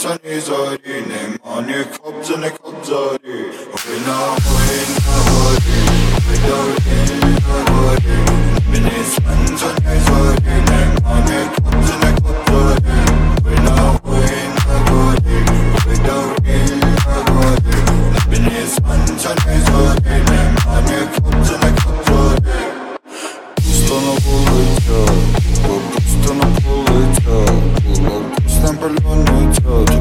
천천히 소리 내 맘이 겁자네 겁자리 오이나 버리 오이나 버리 눈빛이 천천히 소리 내 맘이 겁자네 겁자리 오이나 버리 눈빛이 천천히 소리 내 맘이 겁자네 겁자리 Пусто полетят, пусто полетят, пустым пальоны тят.